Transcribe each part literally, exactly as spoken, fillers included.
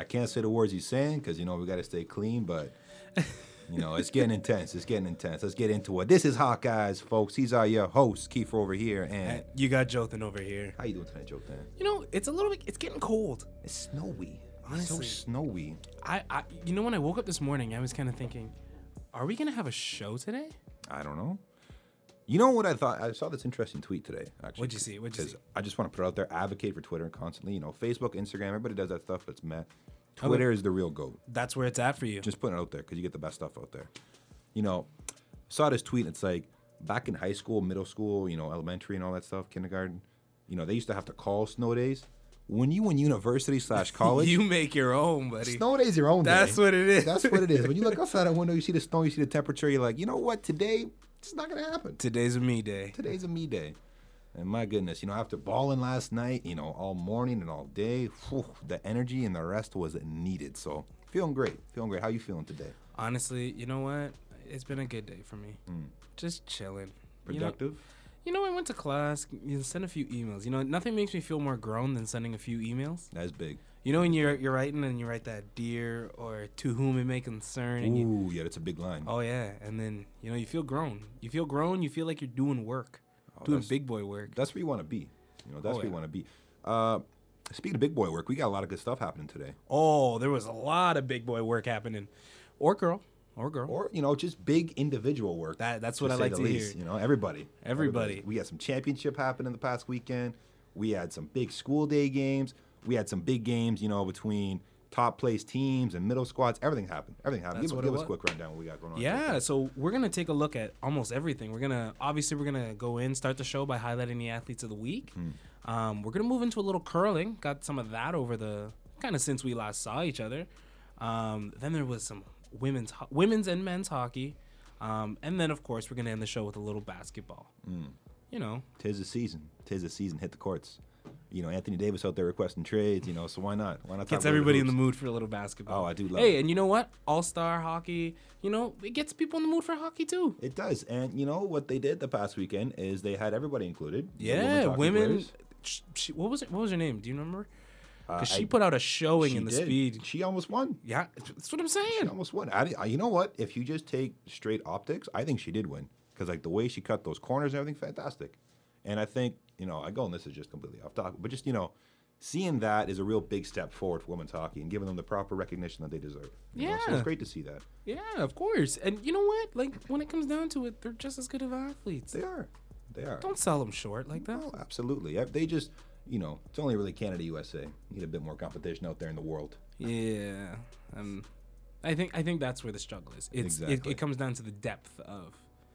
can't say the words he's saying because, you know, we got to stay clean, but, you know, it's getting intense. It's getting intense. Let's get into it. This is Hawkeyes, folks. He's our your host, Kiefer over here. And You got Jothan over here. how you doing tonight, Joe? You know, it's a little bit, it's getting cold. It's snowy. Honestly. It's so snowy. I, I, you know, when I woke up this morning, I was kind of thinking, are we going to have a show today? I don't know. You know what I thought? I saw this interesting tweet today, actually. What'd you see? What'd you see? I just want to put it out there. Advocate for Twitter constantly. You know, Facebook, Instagram, everybody does that stuff, but it's meh. Twitter is the real GOAT. That's where it's at for you. Just putting it out there because you get the best stuff out there. You know, I saw this tweet. And it's like back in high school, middle school, you know, elementary and all that stuff, kindergarten. You know, they used to have to call snow days. When you in university slash college, You make your own, buddy. snow days your own. That's day. what it is. That's what it is. When you look outside that window, you see the snow, you see the temperature. You're like, you know what? Today, it's not gonna happen. Today's a me day. Today's a me day. And my goodness, you know, after balling last night, you know, all morning and all day, whew, the energy and the rest was needed. So feeling great, feeling great. How you feeling today? Honestly, you know what? It's been a good day for me. Mm. Just chilling. Productive? You know, you know, I went to class, you sent a few emails. You know, nothing makes me feel more grown than sending a few emails. That's big. You know, when you're you're writing and you write that dear or to whom it may concern. And you, Ooh, yeah, that's a big line. oh, yeah. And then, you know, you feel grown. You feel grown. You feel like you're doing work, Oh, doing that's- big boy work. That's where you want to be. You know, that's Oh, where you yeah. want to be. Uh, speaking of big boy work, we got a lot of good stuff happening today. Oh, there was a lot of big boy work happening. Or girl. Or girl. Or, you know, just big individual work. That That's what I say like the to least. hear. You know, everybody. Everybody. We had some championship happen in the past weekend. We had some big school day games. We had some big games, you know, between top place teams and middle squads. Everything happened. Everything happened. That's give what give it us a was. quick rundown of what we got going on. Yeah, so we're gonna take a look at almost everything. We're gonna obviously we're gonna go in, start the show by highlighting the athletes of the week. Hmm. Um, we're gonna move into a little curling. Got some of that over the kind of since we last saw each other. Um, then there was some women's ho- women's and men's hockey, um, and then of course we're gonna end the show with a little basketball. Mm. You know, Tis the season. Tis the season. Hit the courts. You know, Anthony Davis out there requesting trades. You know, so why not? Why not? talk gets about everybody in the hoops? mood for a little basketball. Oh, I do love Hey, it. and you know what? All star hockey. You know, it gets people in the mood for hockey too. It does. And you know what they did the past weekend is they had everybody included. the Yeah, women's hockey women. players. Sh- she, what was it? What was her name? Do you remember? Uh, Because she I- put out a showing she in the did. speed. She almost won. Yeah, that's what I'm She saying. almost won. I, I- you know what? If you just take straight optics, I think she did win. Because like the way she cut those corners and everything, fantastic. And I think, you know, I go and this is just completely off topic, but just, you know, seeing that is a real big step forward for women's hockey and giving them the proper recognition that they deserve. you know? So Yeah. it's great to see that. Yeah, of course. And you know what? Like when it comes down to it, they're just as good of athletes. They are. They are. Don't sell them short like that. No, absolutely. Yeah, They just, you know, it's only really Canada, U S A. Need a bit more competition out there in the world. Yeah. Um, I think I think that's where the struggle is. It's it, Exactly. it comes down to the depth of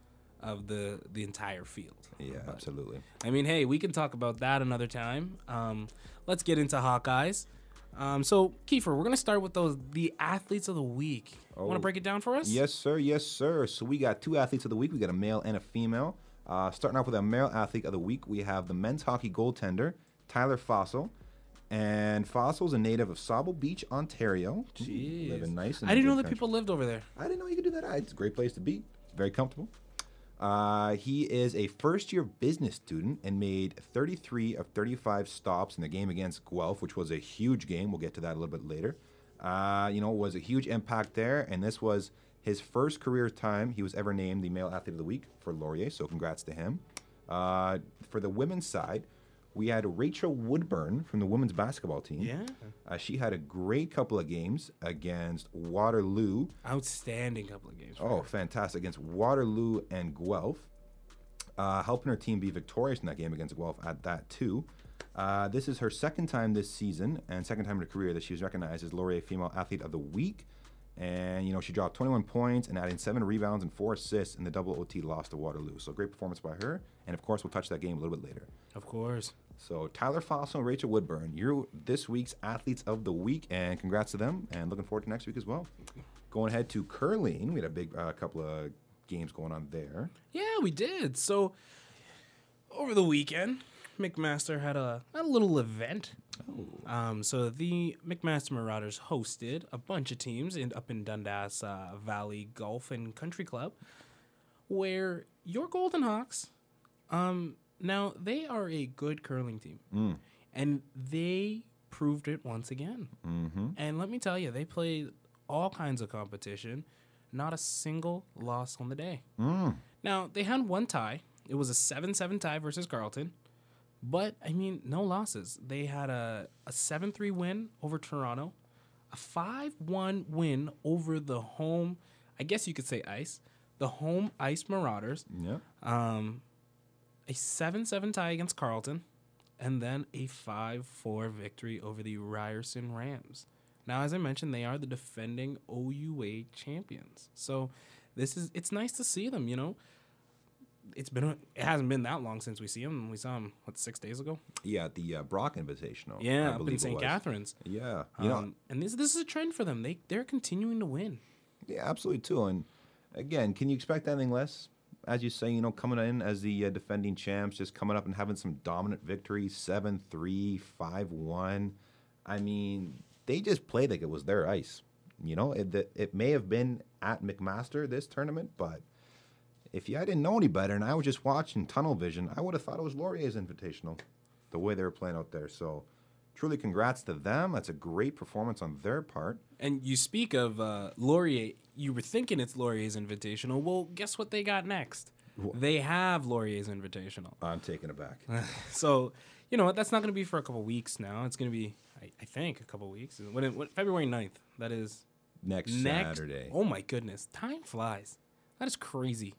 of the the entire field. Yeah, But, absolutely. I mean, hey, we can talk about that another time. Um, let's get into Hawkeyes. Um, so, Kiefer, we're gonna start with those the athletes of the week. Want Oh. to break it down for us? Yes, sir. Yes, sir. So we got two athletes of the week. We got a male and a female. Uh, starting off with a male athlete of the week, we have the men's hockey goaltender, Tyler Fossil. And Fossil's a native of Sauble Beach, Ontario. Jeez. Living nice. in I the didn't know good that country. people lived over there. I didn't know you could do that. It's a great place to be. It's very comfortable. Uh, he is a first-year business student and made thirty-three of thirty-five stops in the game against Guelph, which was a huge game. We'll get to that a little bit later. Uh, you know, was a huge impact there, and this was his first career time he was ever named the Male Athlete of the Week for Laurier, so congrats to him. Uh, for the women's side, we had Rachel Woodburn from the women's basketball team. Yeah. Uh, she had a great couple of games against Waterloo. Outstanding couple of games. for Oh, her. fantastic. Against Waterloo and Guelph. Uh, helping her team be victorious in that game against Guelph at that, too. Uh, this is her second time this season and second time in her career that she was recognized as Laurier Female Athlete of the Week. And, you know, she dropped twenty-one points and adding seven rebounds and four assists in the double O T loss to Waterloo. So great performance by her. And, of course, we'll touch that game a little bit later. Of course. So Tyler Fossil and Rachel Woodburn, you're this week's Athletes of the Week, and congrats to them, and looking forward to next week as well. Going ahead to curling, we had a big uh, couple of games going on there. Yeah, we did. So over the weekend, McMaster had a, a little event. Oh. Um, so the McMaster Marauders hosted a bunch of teams in, up in Dundas uh, Valley Golf and Country Club, where your Golden Hawks, um, now they are a good curling team, Mm. and they proved it once again. Mm-hmm. And let me tell you, they played all kinds of competition. Not a single loss on the day. Mm. Now, they had one tie. It was a seven seven tie versus Carleton. But, I mean, no losses. They had a, a seven three win over Toronto, a five one win over the home, I guess you could say ice, the home Ice Marauders, Yeah. um, a seven seven tie against Carleton, and then a five four victory over the Ryerson Rams. Now, as I mentioned, they are the defending O U A champions. So this is it's nice to see them, you know. It's been a, it hasn't been that long since we see them. We saw them what six days ago. Yeah, at the uh, Brock Invitational. Yeah, I up in believe it Saint was. Catharines. Yeah, you know, Um, and this this is a trend for them. They they're continuing to win. yeah, absolutely too. And again, can you expect anything less? As you say, you know, coming in as the uh, defending champs, just coming up and having some dominant victories, seven three, five one. I mean, they just played like it was their ice. You know, it, it, it may have been at McMaster this tournament, but if you, I didn't know any better and I was just watching tunnel vision, I would have thought it was Laurier's Invitational, the way they were playing out there. So, truly congrats to them. That's a great performance on their part. And you speak of uh, Laurier. You were thinking it's Laurier's Invitational. Well, guess what they got next? What? They have Laurier's Invitational. I'm taking it back. So, you know what? That's not going to be for a couple weeks now. It's going to be, I, I think, a couple weeks. When, it, when February ninth. That is Next, next Saturday. Oh my goodness, time flies. That is crazy.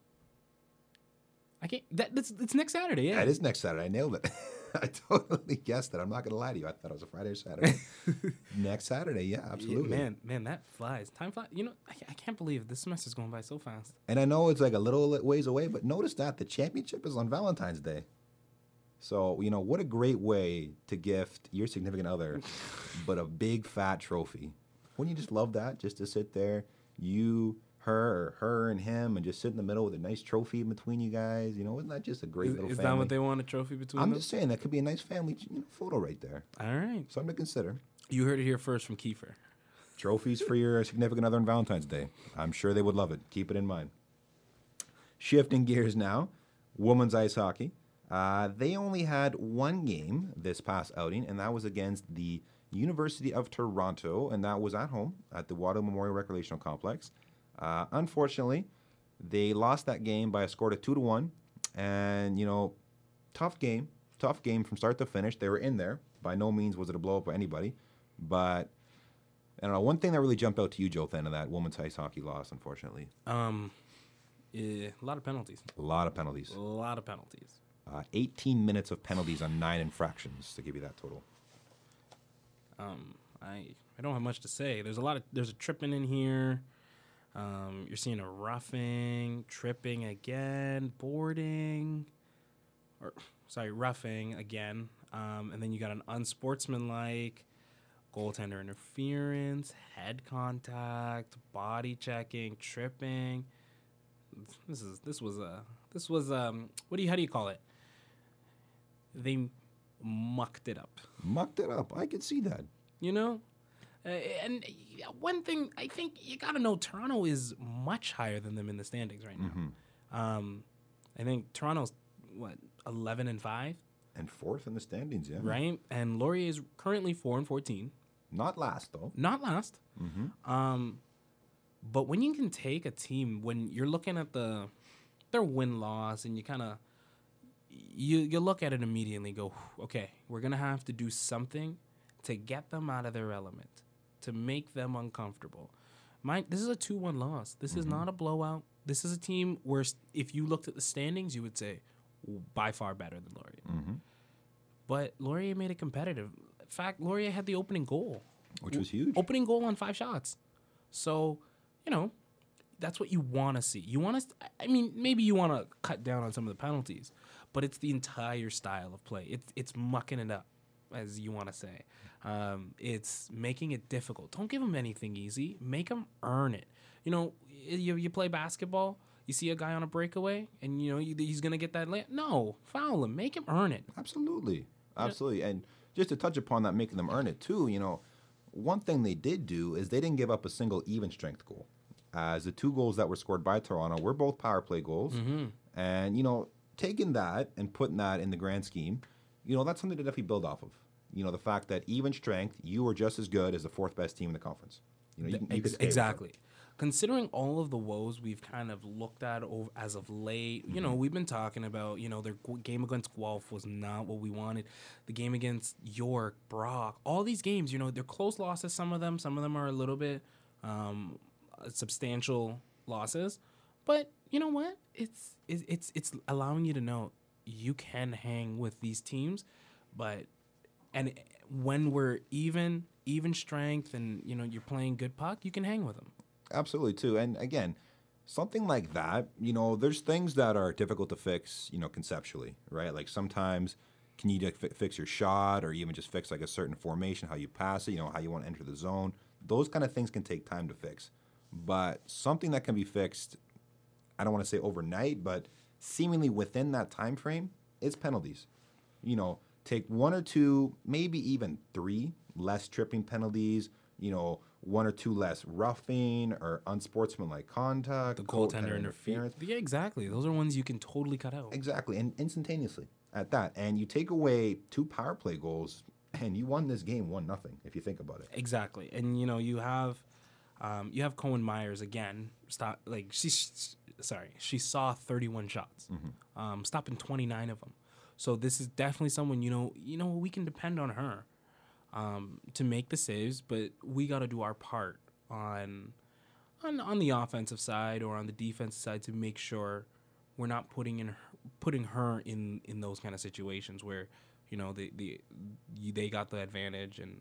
I can't. That, that's it's next Saturday. Yeah, Yeah, it is next Saturday. I nailed it. I totally guessed it. I'm not going to lie to you. I thought it was a Friday or Saturday. Next Saturday, yeah, absolutely. Yeah, man, man, that flies. Time flies. You know, I, I can't believe this semester's going by so fast. And I know it's like a little ways away, but notice that the championship is on Valentine's Day. So, you know, what a great way to gift your significant other, but a big fat trophy. Wouldn't you just love that? Just to sit there, you, her, or her and him, and just sit in the middle with a nice trophy in between you guys. You know, isn't that just a great Is, little is family? that what they want, a trophy between I'm them? just saying that could be a nice family you know, photo right there. All right. Something to consider. You heard it here first from Kiefer. Trophies for your significant other on Valentine's Day. I'm sure they would love it. Keep it in mind. Shifting gears now, women's ice hockey. Uh, they only had one game this past outing, and that was against the University of Toronto, and that was at home at the Waterloo Memorial Recreational Complex. Uh, unfortunately, they lost that game by a score of two to one, and you know, tough game, tough game from start to finish. They were in there. By no means was it a blow up by anybody, but I don't know. One thing that really jumped out to you, Joe, then of that women's ice hockey loss, unfortunately, Um, eh, a lot of penalties. a lot of penalties. A lot of penalties. Uh, eighteen minutes of penalties on nine infractions to give you that total. Um, I I don't have much to say. There's a lot of there's a tripping in here. Um, you're seeing a roughing, tripping again, boarding, or sorry, roughing again. Um, and then you got an unsportsmanlike, goaltender interference, head contact, body checking, tripping. This is this was a this was um what do you how do you call it? They mucked it up. Mucked it up. I could see that. You know? Uh, and uh, one thing, I think you got to know, Toronto is much higher than them in the standings right now. Mm-hmm. Um, I think Toronto's, what, eleven and five? And fourth in the standings, yeah. Right? And Laurier is currently four and fourteen. Not last, though. Not last. Mm-hmm. Um, but when you can take a team, when you're looking at the their win-loss and you kind of, you, you look at it immediately and go, okay, we're going to have to do something to get them out of their element, to make them uncomfortable. My, this is a two one loss. This mm-hmm. is not a blowout. This is a team where if you looked at the standings, you would say by far better than Laurier. Mm-hmm. But Laurier made it competitive. In fact, Laurier had the opening goal. Which was huge. Opening goal on five shots. So, you know, that's what you want to see. You want to, I mean, maybe you want to cut down on some of the penalties, but it's the entire style of play. It's, it's mucking it up, as you want to say. Um, it's making it difficult. Don't give them anything easy. Make them earn it. You know, you, you play basketball, you see a guy on a breakaway, and, you know, you, he's going to get that lay. No, foul him. Make him earn it. Absolutely. Absolutely. Yeah. And just to touch upon that, making them earn it, too, you know, one thing they did do is they didn't give up a single even strength goal. As the two goals that were scored by Toronto were both power play goals. Mm-hmm. And, you know, taking that and putting that in the grand scheme, you know, that's something to definitely build off of. You know, the fact that even strength, you are just as good as the fourth best team in the conference. You know, you, can- you Ex- could stay with exactly. Considering all of the woes we've kind of looked at over, as of late, you know, we've been talking about, you know, their gu- game against Guelph was not what we wanted. The game against York, Brock, all these games, you know, they're close losses, some of them. Some of them are a little bit um, uh, substantial losses. But you know what? It's, it's, it's, it's allowing you to know you can hang with these teams, but and when we're even even strength and you know you're playing good puck, you can hang with them. Absolutely too. And again, something like that, you know, there's things that are difficult to fix, you know, conceptually, right? Like sometimes can you like, fi- fix your shot or even just fix like a certain formation, how you pass it, you know, how you want to enter the zone. Those kind of things can take time to fix. But something that can be fixed, I don't want to say overnight, but seemingly within that time frame, is penalties. You know, take one or two, maybe even three less tripping penalties, you know, one or two less roughing or unsportsmanlike contact, The goaltender interference. Yeah, exactly. Those are ones you can totally cut out. Exactly, and instantaneously at that. And you take away two power play goals, and you won this game one nothing. If you think about it, Exactly. And you know you have um, you have Cohen Myers again. Stop. Like she's sorry, she saw thirty-one shots, um, stopping twenty-nine of them. So this is definitely someone you know you know we can depend on her um, to make the saves, but we got to do our part on on on the offensive side or on the defensive side to make sure we're not putting in her, putting her in in those kind of situations where you know the the you, they got the advantage and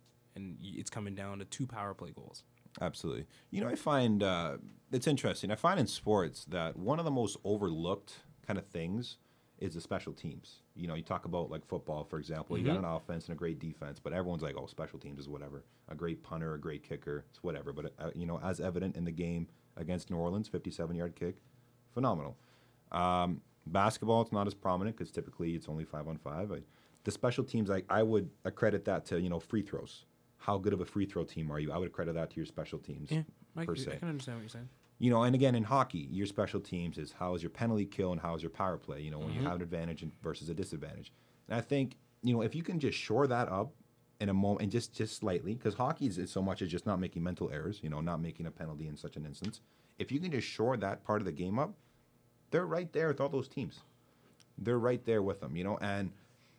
and it's coming down to two power play goals. absolutely. You know, I find uh, it's interesting. I find in sports that one of the most overlooked kind of things is the special teams. You know, you talk about like football, for example. You got an offense and a great defense, but everyone's like, "Oh, special teams is whatever." A great punter, a great kicker, it's whatever. But uh, you know, as evident in the game against New Orleans, fifty-seven yard kick, phenomenal. Um, basketball, it's not as prominent because typically it's only five on five. I, the special teams, I, I would accredit that to you know free throws. How good of a free throw team are you? I would accredit that to your special teams Yeah, I, per I se. can understand what you're saying. You know, and again in hockey, your special teams is how is your penalty kill and how is your power play. You know, when you have an advantage and versus a disadvantage. And I think you know if you can just shore that up in a moment and just just slightly, because hockey is, is so much as just not making mental errors. You know, not making a penalty in such an instance. If you can just shore that part of the game up, they're right there with all those teams. They're right there with them. You know, and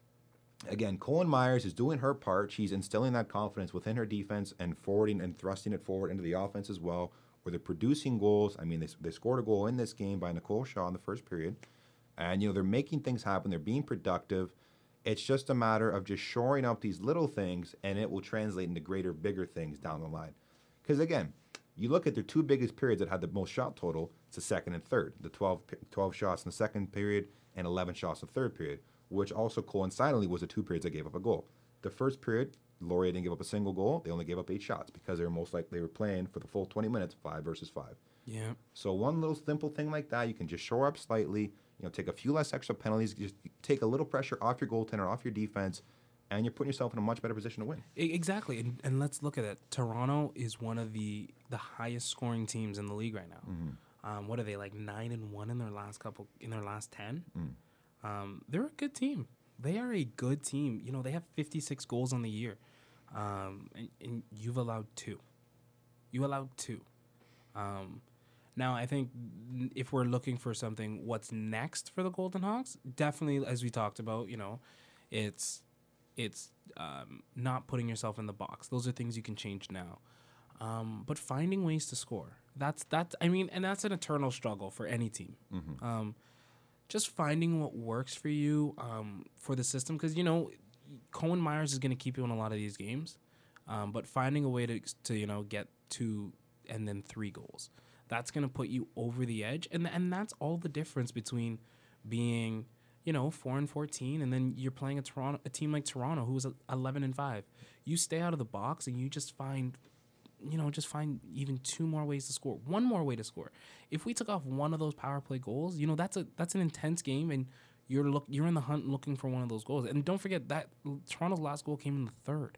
again, Cohen Myers is doing her part. She's instilling that confidence within her defense and forwarding and thrusting it forward into the offense as well. Where they're producing goals. I mean, they, they scored a goal in this game by Nicole Shaw in the first period. And, you know, they're making things happen. They're being productive. It's just a matter of just shoring up these little things, and it will translate into greater, bigger things down the line. Because, again, you look at their two biggest periods that had the most shot total, it's the second and third. The twelve, twelve shots in the second period and eleven shots in the third period, which also coincidentally was the two periods that gave up a goal. The first period, Laurier didn't give up a single goal. They only gave up eight shots because they were most like they were playing for the full twenty minutes, five versus five. Yeah. So one little simple thing like that, you can just shore up slightly. You know, take a few less extra penalties, just take a little pressure off your goaltender, off your defense, and you're putting yourself in a much better position to win. E- Exactly, and, and let's look at it. Toronto is one of the the highest scoring teams in the league right now. Um, what are they like nine and one in their last couple in their last ten? Um, they're a good team. They are a good team. You know, they have fifty-six goals on the year, um, and, and you've allowed two. You allowed two. Um, now, I think n- if we're looking for something, what's next for the Golden Hawks? Definitely, as we talked about, you know, it's it's um, not putting yourself in the box. Those are things you can change now. Um, but finding ways to score. That's that's. I mean, and that's an eternal struggle for any team. Um, just finding what works for you um, for the system, because you know, Cohen Myers is going to keep you in a lot of these games, um, but finding a way to to you know get two and then three goals, that's going to put you over the edge, and and that's all the difference between being you know four and fourteen, and then you're playing a Toronto a team like Toronto who is eleven and five. You stay out of the box and you just find. You know, just find even two more ways to score, one more way to score. If we took off one of those power play goals, you know, that's a that's an intense game, and you're look you're in the hunt looking for one of those goals. And don't forget that Toronto's last goal came in the third,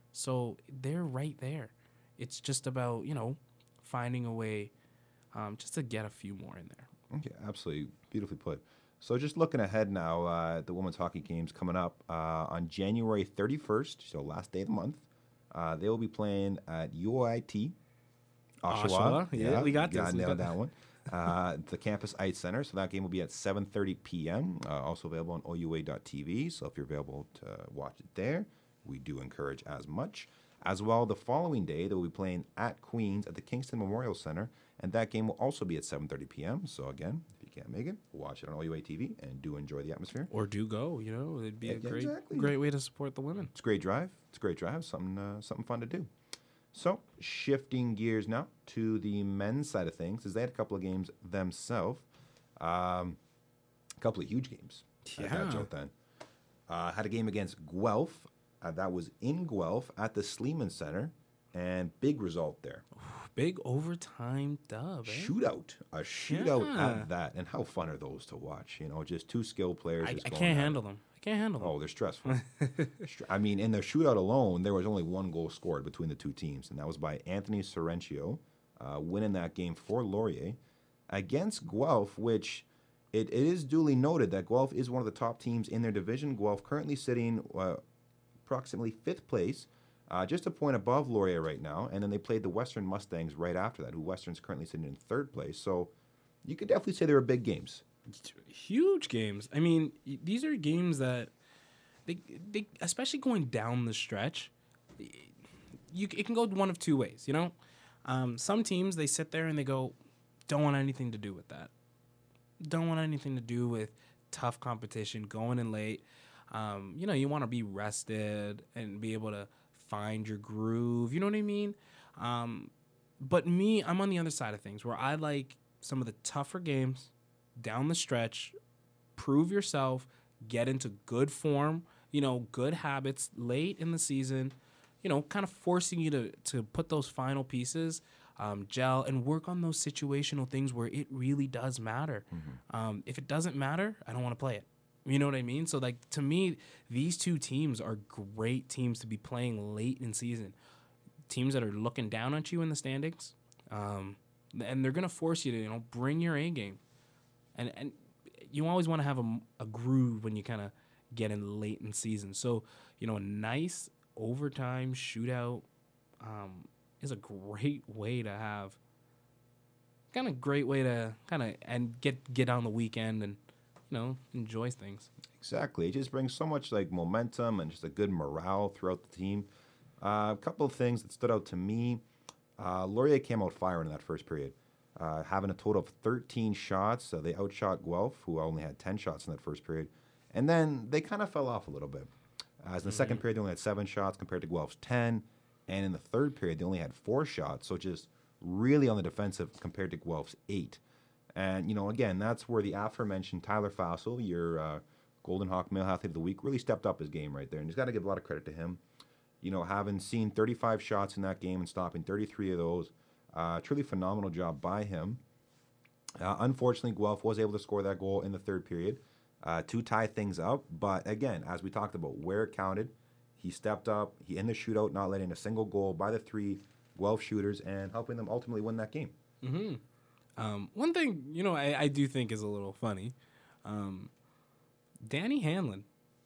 so they're right there. It's just about you know finding a way, um, just to get a few more in there. Okay, absolutely beautifully put. So just looking ahead now, uh, the women's hockey games coming up uh, on January thirty-first, so last day of the month. Uh, they will be playing at U O I T, Oshawa. Oshawa, yeah, we got this, Got we nailed got- that one. Uh, the Campus Ice Center. So that game will be at seven thirty p.m. Uh, also available on O U A dot T V. So if you're available to watch it there, we do encourage as much. As well, the following day, they will be playing at Queens at the Kingston Memorial Center, and that game will also be at seven thirty p.m. So again, if you can't make it, watch it on O U A T V and do enjoy the atmosphere. Or do go, you know, it'd be a Yeah, great, exactly. great way to support the women. It's a great drive. It's a great drive. Something, uh, something fun to do. So shifting gears now to the men's side of things, as they had a couple of games themselves, um, a couple of huge games. at that Yeah. joke then. Uh, had a game against Guelph. Uh, that was in Guelph at the Sleeman Center, and big result there. Big overtime dub, eh? Shootout, a shootout Yeah. at that, and how fun are those to watch? You know, just two skilled players. I, just I going can't at it. handle them. I can't handle them. Oh, they're stressful. Str- I mean, in the shootout alone, there was only one goal scored between the two teams, and that was by Anthony Sorrentio, uh, winning that game for Laurier against Guelph, which it, it is duly noted that Guelph is one of the top teams in their division. Guelph currently sitting uh, approximately fifth place, uh, just a point above Laurier right now, and then they played the Western Mustangs right after that, who Western's currently sitting in third place. So you could definitely say they were big games. Huge games. I mean, y- these are games that they, they especially going down the stretch. y- You it can go one of two ways. You know, um, some teams they sit there and they go, don't want anything to do with that. Don't want anything to do with tough competition, going in late. Um, you know, you want to be rested and be able to find your groove. You know what I mean? Um, but me, I'm on the other side of things where I like some of the tougher games down the stretch, prove yourself, get into good form, you know, good habits late in the season, you know, kind of forcing you to, to put those final pieces, um, gel, and work on those situational things where it really does matter. Um, if it doesn't matter, I don't want to play it. You know what I mean? So, like, to me, these two teams are great teams to be playing late in season. Teams that are looking down at you in the standings, um, and they're going to force you to, you know, bring your A game. And and you always want to have a, a groove when you kind of get in late in season. So, you know, a nice overtime shootout um, is a great way to have, kind of great way to kind of and get get on the weekend and, you know, enjoy things. Exactly. It just brings so much like momentum and just a good morale throughout the team. Uh, a couple of things that stood out to me. Uh, Laurier came out firing in that first period, uh, having a total of thirteen shots. So they outshot Guelph, who only had ten shots in that first period. And then they kind of fell off a little bit. Uh, as in the second period, they only had seven shots compared to Guelph's ten. And in the third period, they only had four shots. So just really on the defensive compared to Guelph's eight. And, you know, again, that's where the aforementioned Tyler Fassel, your uh, Golden Hawk Male Athlete of the Week, really stepped up his game right there. And he's got to give a lot of credit to him. You know, having seen thirty-five shots in that game and stopping thirty-three of those, uh, truly phenomenal job by him. Uh, unfortunately, Guelph was able to score that goal in the third period uh, to tie things up. But again, as we talked about, where it counted, he stepped up. He in the shootout, not letting a single goal by the three Guelph shooters and helping them ultimately win that game. Mm-hmm. Um, one thing, you know, I, I do think is a little funny. Um, Danny Hanlon,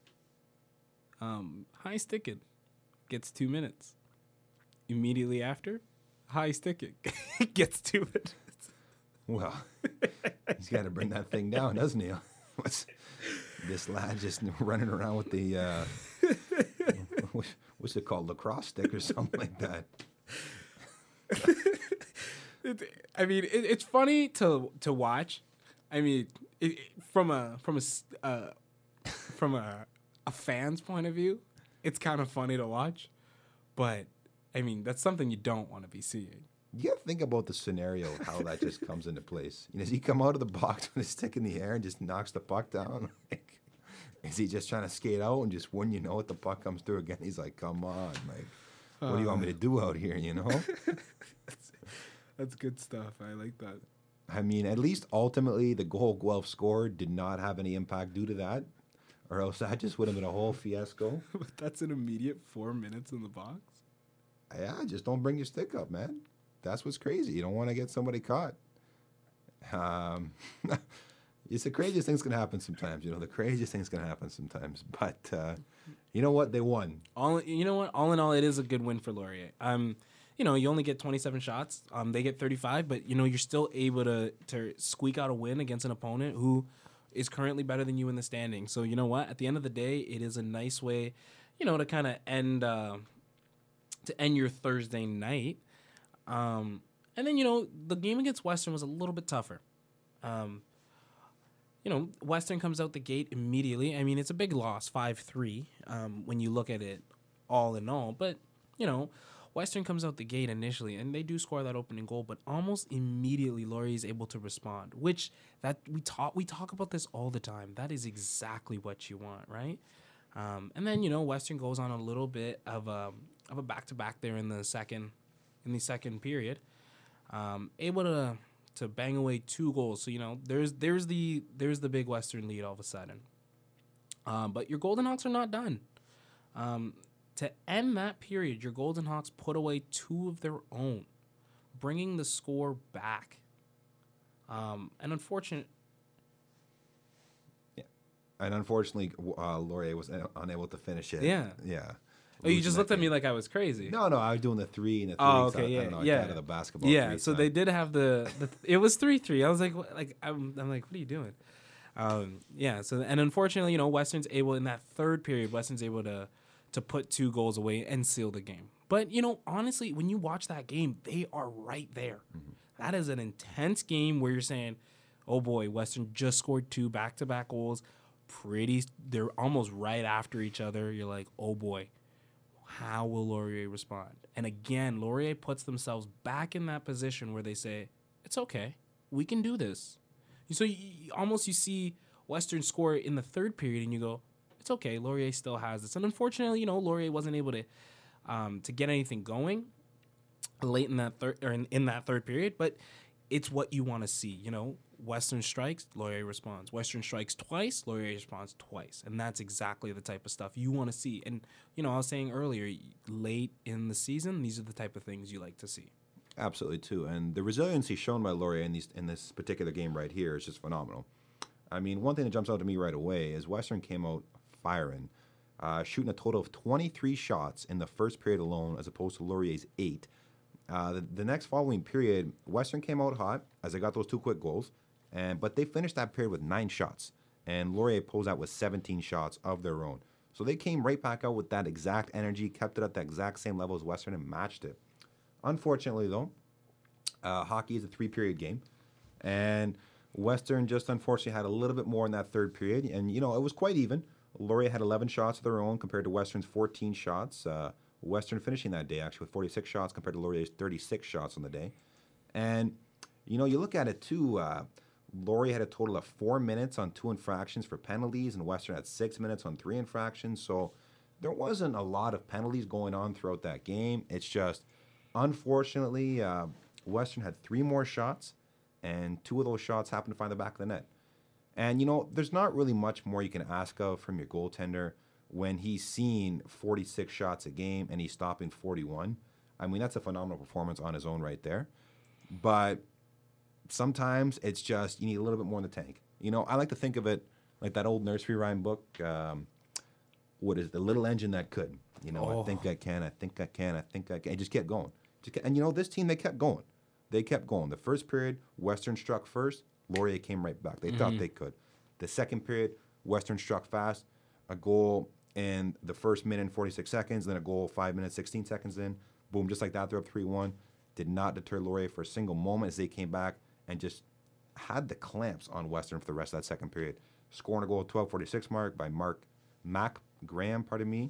um, high sticking, gets two minutes. Immediately after, high sticking gets two minutes. Well, he's got to bring that thing down, doesn't he? What's this lad just running around with the uh, what's it called, lacrosse stick or something like that? It, I mean, it, it's funny to to watch. I mean, it, it- from a from a s- uh, from a a fan's point of view, it's kind of funny to watch. But I mean, that's something you don't want to be seeing. You got to think about the scenario, how that just comes into place. You know, does he come out of the box with his stick in the air and just knocks the puck down? Like, is he just trying to skate out and just when you know it, the puck comes through again? He's like, come on, like, what do you want me to do out here, you know? That's, that's good stuff. I like that. I mean, at least ultimately the goal Guelph scored did not have any impact due to that, or else that just would have been a whole fiasco. But that's an immediate four minutes in the box. Yeah, just don't bring your stick up, man. That's what's crazy. You don't want to get somebody caught. Um, It's the craziest thing's gonna happen sometimes. You know, the craziest thing's gonna happen sometimes. But uh, you know what? They won. All you know what? All in all, it is a good win for Laurier. Um, you know, you only get twenty-seven shots. Um, they get thirty-five, but you know you're still able to to squeak out a win against an opponent who is currently better than you in the standing. So you know what? At the end of the day, it is a nice way, you know, to kind of end uh, to end your Thursday night. Um, and then you know the game against Western was a little bit tougher. Um, you know, Western comes out the gate immediately. I mean, it's a big loss, five three, um, when you look at it all in all. But, you know, Western comes out the gate initially, and they do score that opening goal, but almost immediately Laurier is able to respond, which that we talk we talk about this all the time. That is exactly what you want, right? Um, and then, you know, Western goes on a little bit of a, of a back-to-back there in the second in the second period, um, able to... to bang away two goals. So, you know, there's there's the there's the big Western lead all of a sudden. Um, but your Golden Hawks are not done. Um, to end that period, your Golden Hawks put away two of their own, bringing the score back. Um, and unfortunate. Yeah. And unfortunately, uh, Laurier was a- unable to finish it. Yeah. Yeah. Oh, you Losing just that looked at me game. like I was crazy. No, no, I was doing the three and the three. Oh, so I- okay, I, yeah, don't know, I yeah. got out of the basketball. Yeah, three so side. they did have the, the it was three three. I was like, what, like I'm, I'm like, what are you doing? Um, yeah. So and unfortunately, you know, Western's able in that third period, Western's able to to put two goals away and seal the game. But you know, honestly, when you watch that game, they are right there. Mm-hmm. That is an intense game where you're saying, oh boy, Western just scored two back to back goals. Pretty, they're almost right after each other. You're like, oh boy. How will Laurier respond? And again, Laurier puts themselves back in that position where they say, it's okay. We can do this. So you, you, almost you see Western score in the third period and you go, it's okay. Laurier still has this. And unfortunately, you know, Laurier wasn't able to um, to get anything going late in that third or in, in that third period, but it's what you want to see. You know, Western strikes, Laurier responds. Western strikes twice, Laurier responds twice. And that's exactly the type of stuff you want to see. And, you know, I was saying earlier, late in the season, these are the type of things you like to see. Absolutely, too. And the resiliency shown by Laurier in, these, in this particular game right here is just phenomenal. I mean, one thing that jumps out to me right away is Western came out firing, uh, shooting a total of twenty-three shots in the first period alone as opposed to Laurier's eight. Uh, the, the next following period, Western came out hot as they got those two quick goals. And but they finished that period with nine shots, and Laurier posed out with seventeen shots of their own. So they came right back out with that exact energy, kept it at the exact same level as Western, and matched it. Unfortunately, though, uh, hockey is a three-period game, and Western just unfortunately had a little bit more in that third period, and you know it was quite even. Laurier had eleven shots of their own compared to Western's fourteen shots. Uh, Western finishing that day actually with forty-six shots compared to Laurier's thirty-six shots on the day, and you know you look at it too. Uh, Laurier had a total of four minutes on two infractions for penalties, and Western had six minutes on three infractions. So there wasn't a lot of penalties going on throughout that game. It's just, unfortunately, uh, Western had three more shots, and two of those shots happened to find the back of the net. And, you know, there's not really much more you can ask of from your goaltender when he's seen forty-six shots a game and he's stopping forty-one. I mean, that's a phenomenal performance on his own right there. But sometimes it's just you need a little bit more in the tank. You know, I like to think of it like that old nursery rhyme book. Um, what is it? The Little Engine That Could? You know, Oh. I think I can. I think I can. I think I can. And just kept going. Just kept, and you know, this team they kept going. They kept going. The first period, Western struck first. Laurier came right back. They mm-hmm. thought they could. The second period, Western struck fast. A goal in the first minute and forty-six seconds. Then a goal five minutes sixteen seconds in. Boom, just like that. They're up three one. Did not deter Laurier for a single moment as they came back and just had the clamps on Western for the rest of that second period. Scoring a goal at twelve forty-six mark by Mark Mac Graham, pardon me.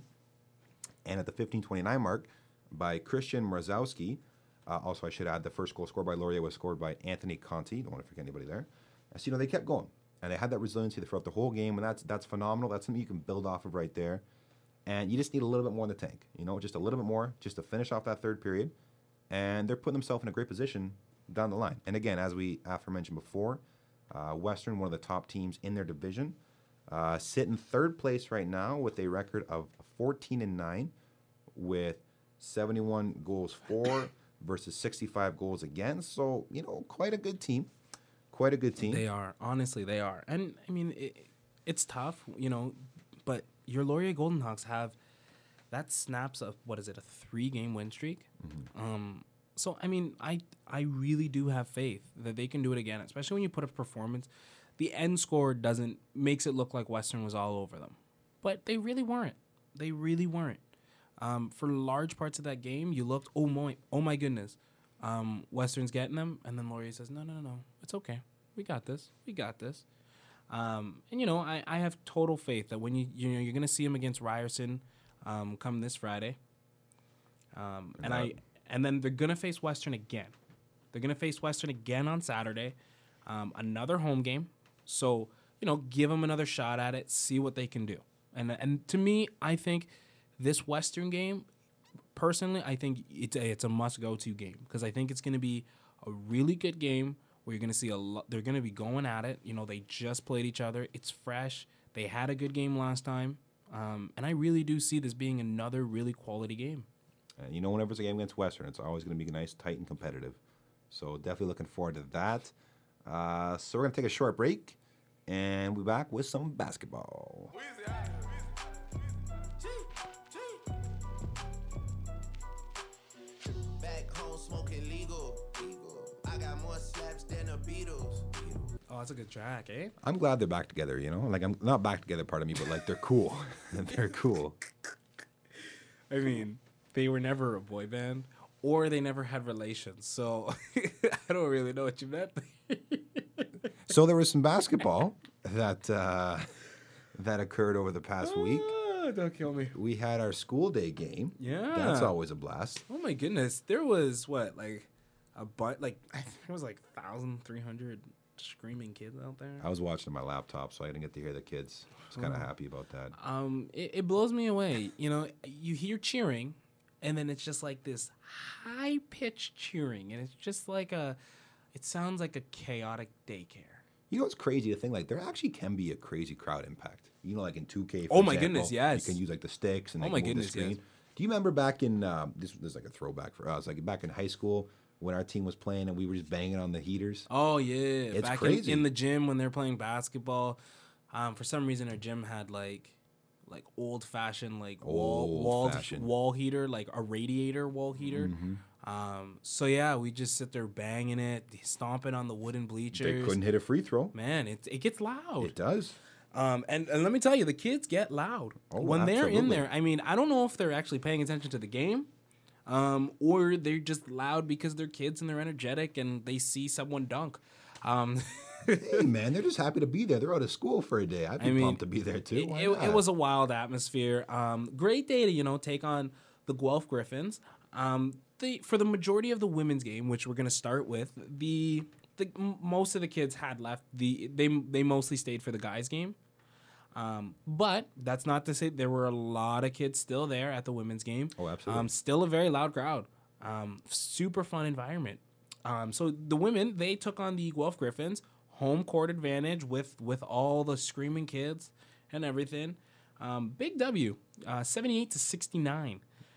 And at the fifteen twenty-nine mark by Christian Mrazowski. Uh, also, I should add the first goal scored by Laurier was scored by Anthony Conti. Don't want to forget anybody there. So, you know, they kept going. And they had that resiliency throughout the whole game, and that's that's phenomenal. That's something you can build off of right there. And you just need a little bit more in the tank. You know, just a little bit more just to finish off that third period. And they're putting themselves in a great position down the line. And again, as we aforementioned before, uh, Western, one of the top teams in their division, uh, sit in third place right now with a record of fourteen and nine, with seventy-one goals for versus sixty-five goals against. So, you know, quite a good team. quite a good team. They are. Honestly, they are. And, I mean, it, it's tough, you know, but your Laurier Golden Hawks have that snaps of, what is it, a three-game win streak? Mm-hmm. Um, so, I mean, I I really do have faith that they can do it again, especially when you put a performance. The end score doesn't makes it look like Western was all over them. But they really weren't. They really weren't. Um, for large parts of that game, you looked, oh, my, oh my goodness. Um, Western's getting them, and then Laurier says, no, no, no, no, it's okay. We got this. We got this. Um, and, you know, I, I have total faith that when you, you know, you're going to see him against Ryerson um, come this Friday. Um, and I and then they're going to face Western again. They're going to face Western again on Saturday, um, another home game. So, you know, give them another shot at it, see what they can do. And and to me, I think this Western game, personally, I think it's a, it's a must-go-to game because I think it's going to be a really good game where you're going to see a lot. They're going to be going at it. You know, they just played each other. It's fresh. They had a good game last time. Um, and I really do see this being another really quality game. And you know, whenever it's a game against Western, it's always going to be nice, tight, and competitive. So definitely looking forward to that. Uh, so we're going to take a short break, and we'll be back with some basketball. Back home smoking legal. I got more slaps than the Beatles. Oh, that's a good track, eh? I'm glad they're back together, you know? Like, I'm not back together, pardon me, but, like, they're cool. They're cool. I mean, they were never a boy band, or they never had relations, so I don't really know what you meant. So there was some basketball that uh, that occurred over the past week. Oh, don't kill me. We had our school day game. Yeah. That's always a blast. Oh, my goodness. There was, what, like, a but like, I think it was like one thousand three hundred screaming kids out there. I was watching on my laptop, so I didn't get to hear the kids. I was kind of happy about that. Um, it, it blows me away. You know, you hear cheering, and then it's just like this high-pitched cheering, and it's just like a, it sounds like a chaotic daycare. You know what's crazy? The thing, like, there actually can be a crazy crowd impact. You know, like in two K, for Oh, my example, goodness, yes. You can use, like, the sticks and Oh, they my can move goodness, the screen. yes. Do you remember back in, um, this, this is like a throwback for us, like back in high school when our team was playing and we were just banging on the heaters? Oh, yeah. It's Back crazy. In, in the gym when they're playing basketball, um, for some reason our gym had, like, like old-fashioned, like, wall, wall, Old-fashioned. wall heater, like a radiator wall heater. Mm-hmm. Um, so, yeah, we just sit there banging it, stomping on the wooden bleachers. They couldn't hit a free throw. Man, it, it gets loud. It does. Um, and, and let me tell you, the kids get loud. Oh, when they're in absolutely. there, I mean, I don't know if they're actually paying attention to the game, um, or they're just loud because they're kids and they're energetic and they see someone dunk. Um, Hey, man, they're just happy to be there. They're out of school for a day. I'd be I mean, pumped to be there, too. it, Why it, it not? was a wild atmosphere. Um, great day to, you know, take on the Guelph Griffins. Um, the, for the majority of the women's game, which we're going to start with, the, the m- most of the kids had left. The they they mostly stayed for the guys' game. Um, but that's not to say there were a lot of kids still there at the women's game. Oh, absolutely. Um, still a very loud crowd. Um, super fun environment. Um, so the women, they took on the Guelph Griffins, home court advantage with, with all the screaming kids and everything. Um, big W, uh, seventy-eight to sixty-nine.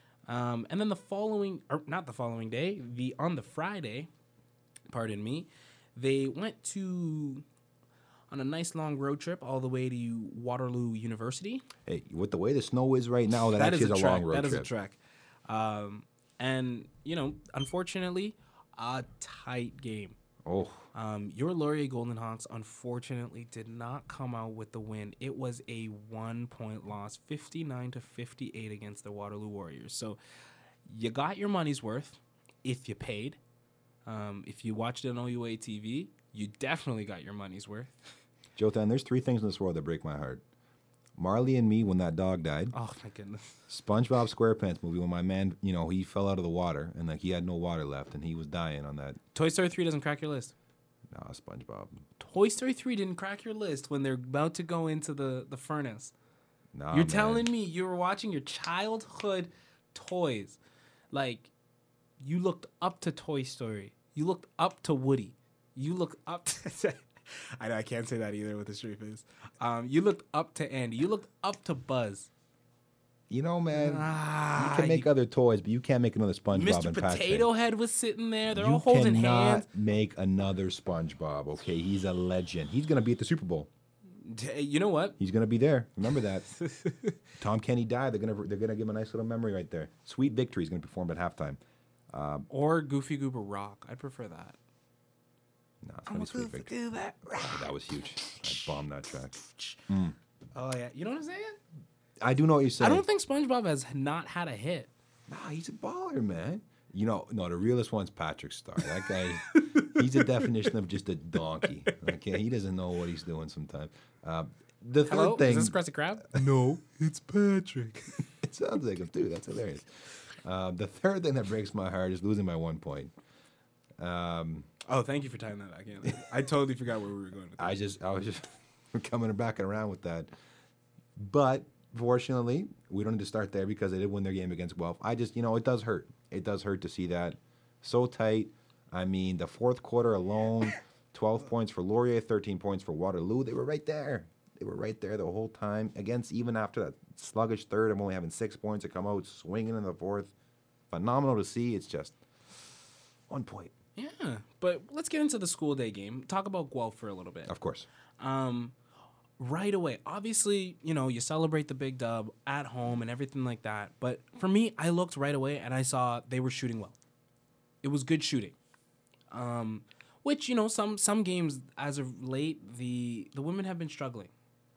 Um, and then the following, or not the following day, the on the Friday, pardon me, they went to on a nice long road trip all the way to Waterloo University. Hey, with the way the snow is right now, that, That is actually is a trek. long road That trip. is a trek. Um, and, you know, unfortunately, a tight game. Oh, Um, your Laurier Golden Hawks, unfortunately, did not come out with the win. It was a one-point loss, fifty-nine to fifty-eight against the Waterloo Warriors. So you got your money's worth if you paid. Um, if you watched it on O U A T V, you definitely got your money's worth. Jotan, there's three things in this world that break my heart. Marley and Me when that dog died. Oh, my goodness. SpongeBob SquarePants movie when my man, you know, he fell out of the water and like he had no water left and he was dying on that. Toy Story three doesn't crack your list. Nah, SpongeBob. Toy Story three didn't crack your list when they're about to go into the, the furnace. Nah, You're man. telling me you were watching your childhood toys. Like, you looked up to Toy Story. You looked up to Woody. You looked up to... I know I can't say that either with a straight face. Um, you looked up to Andy. You looked up to Buzz. You know, man, Ah, you can make you- other toys, but you can't make another SpongeBob Mister and Patrick. Potato Head was sitting there. They're You all holding cannot hands. make another SpongeBob. Okay, he's a legend. He's gonna be at the Super Bowl. D- You know what? He's gonna be there. Remember that. Tom Kenny died. They're gonna they're gonna give him a nice little memory right there. Sweet Victory is gonna be performed at halftime. Or Goofy Goober Rock. I'd prefer that. No, it's gonna be Sweet Victory. that. Oh, that was huge. I bombed that track. Oh yeah, you know what I'm saying? I do know what you're I saying. don't think SpongeBob has not had a hit. Nah, he's a baller, man. You know, no, the realest one's Patrick Star. That guy, he's the definition of just a donkey. Okay, he doesn't know what he's doing sometimes. Uh, the third Hello, thing, is this Krusty Krab? no, it's Patrick. It sounds like him too. That's hilarious. Uh, the third thing that breaks my heart is losing my one point. Um, Oh, thank you for tying that back in. I totally forgot where we were going with that. I just, I was just coming back and around with that. But fortunately, we don't need to start there because they did win their game against Guelph. I just, you know, it does hurt. It does hurt to see that so tight. I mean, the fourth quarter alone, twelve points for Laurier, thirteen points for Waterloo. They were right there. They were right there the whole time. Against, even after that sluggish third, I'm only having six points to come out swinging in the fourth. Phenomenal to see. It's just one point. Yeah, but let's get into the school day game. Talk about Guelph for a little bit. Of course. Um, right away, obviously, you know, you celebrate the big dub at home and everything like that. But for me, I looked right away and I saw they were shooting well. It was good shooting. Um, which, you know, some some games as of late, the the women have been struggling.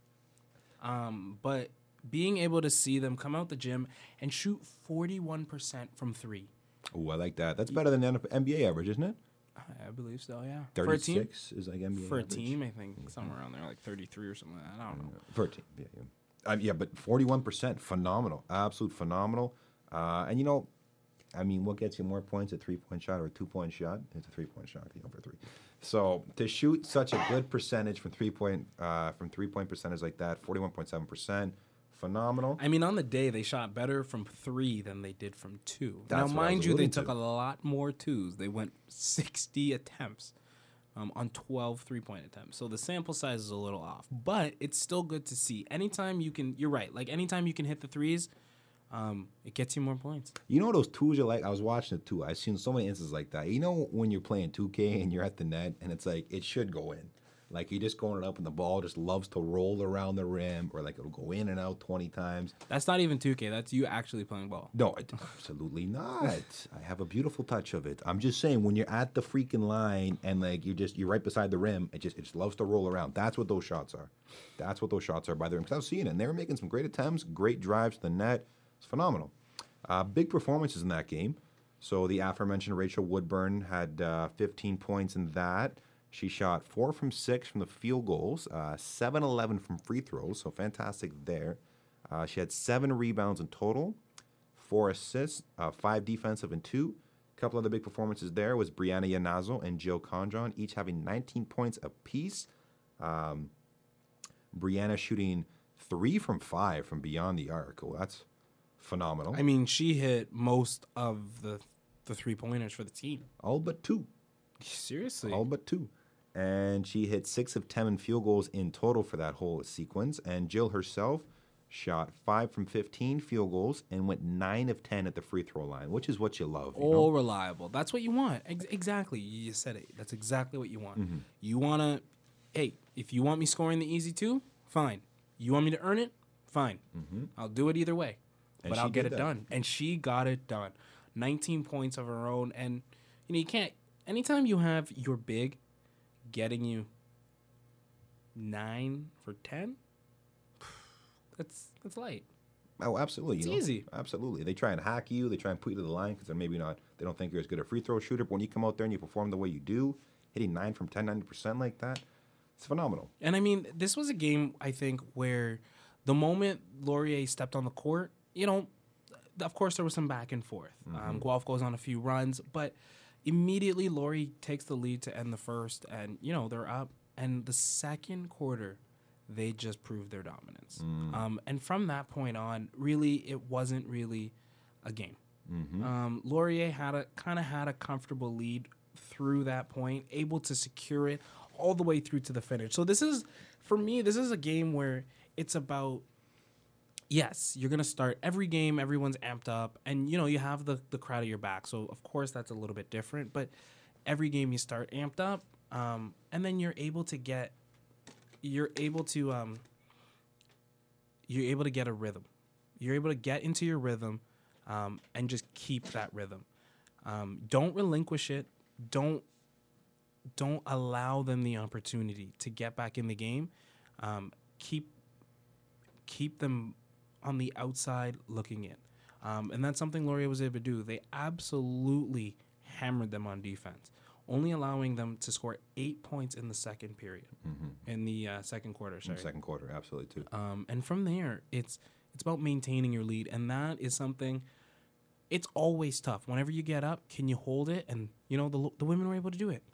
Um, but being able to see them come out the gym and shoot forty-one percent from three. Oh, I like that. That's better than the N B A average, isn't it? I believe so, yeah. For a team, thirty-six is like N B A for a average. team, I think somewhere around there, like thirty-three or something like that. I don't know. For a team, yeah, yeah. Um, yeah, but forty-one percent, phenomenal, absolute phenomenal. Uh, and you know, I mean, what gets you more points, a three-point shot or a two-point shot? It's a three-point shot if you go for three. So to shoot such a good percentage from three-point uh, from three-point percentage like that, forty-one point seven percent, phenomenal. I mean, on the day, they shot better from three than they did from two. That's now, what I mind was you, they alluding took to. a lot more twos. They went sixty attempts um, on twelve three-point attempts. So the sample size is a little off. But it's still good to see. Anytime you can, you're right. Like, anytime you can hit the threes, um, it gets you more points. You know those twos are like, I was watching it too. I've seen so many instances like that. You know when you're playing two K and you're at the net and it's like, it should go in. Like you're just going it up and the ball just loves to roll around the rim or like it'll go in and out twenty times. That's not even two K. That's you actually playing ball. No, it- absolutely not. I have a beautiful touch of it. I'm just saying when you're at the freaking line and like you're just you're right beside the rim, it just it just loves to roll around. That's what those shots are. That's what those shots are by the rim. Because I was seeing it and they were making some great attempts, great drives to the net. It's phenomenal. Uh, big performances in that game. So the aforementioned Rachel Woodburn had uh, fifteen points in that. She shot four from six from the field goals, uh, seven eleven from free throws, so fantastic there. Uh, she had seven rebounds in total, four assists, uh, five defensive, and two. A couple other big performances there was Brianna Yanazo and Jill Condron, each having nineteen points apiece. Um, Brianna shooting three from five from beyond the arc. Well, that's phenomenal. I mean, she hit most of the the three-pointers for the team. All but two. Seriously. All but two. And she hit six of ten field goals in total for that whole sequence. And Jill herself shot five from fifteen field goals and went nine of ten at the free throw line, which is what you love. You All know? reliable. That's what you want. Ex- exactly. You said it. That's exactly what you want. Mm-hmm. You want to, hey, if you want me scoring the easy two, fine. You want me to earn it? Fine. I'll do it either way. And but she I'll get did it that. done. And she got it done. nineteen points of her own. And, you know, you can't, anytime you have your big getting you nine for ten, that's that's light. Oh, absolutely. It's you know? easy. Absolutely. They try and hack you. They try and put you to the line because they're maybe not, they don't think you're as good a free throw shooter. But when you come out there and you perform the way you do, hitting nine from ten, ninety percent like that, it's phenomenal. And I mean, this was a game, I think, where the moment Laurier stepped on the court, you know, of course there was some back and forth. Um, Guelph goes on a few runs, but immediately Laurier takes the lead to end the first, and, you know, they're up. And the second quarter, they just proved their dominance. Um, and from that point on, really, it wasn't really a game. Um, Laurier had a kind of had a comfortable lead through that point, able to secure it all the way through to the finish. So this is, for me, this is a game where it's about yes, you're gonna start every game. Everyone's amped up, and you know you have the the crowd at your back. So of course that's a little bit different. But every game you start amped up, um, and then you're able to get, you're able to, um, you're able to get a rhythm. You're able to get into your rhythm, um, and just keep that rhythm. Um, don't relinquish it. Don't don't allow them the opportunity to get back in the game. Um, keep keep them on the outside looking in. Um, and that's something Laurier was able to do. They absolutely hammered them on defense, only allowing them to score eight points in the second period, mm-hmm. in the uh, second quarter. Sorry. In the second quarter, absolutely, too. Um, and from there, it's it's about maintaining your lead. And that is something, it's always tough. Whenever you get up, can you hold it? And, you know, the, the women were able to do it.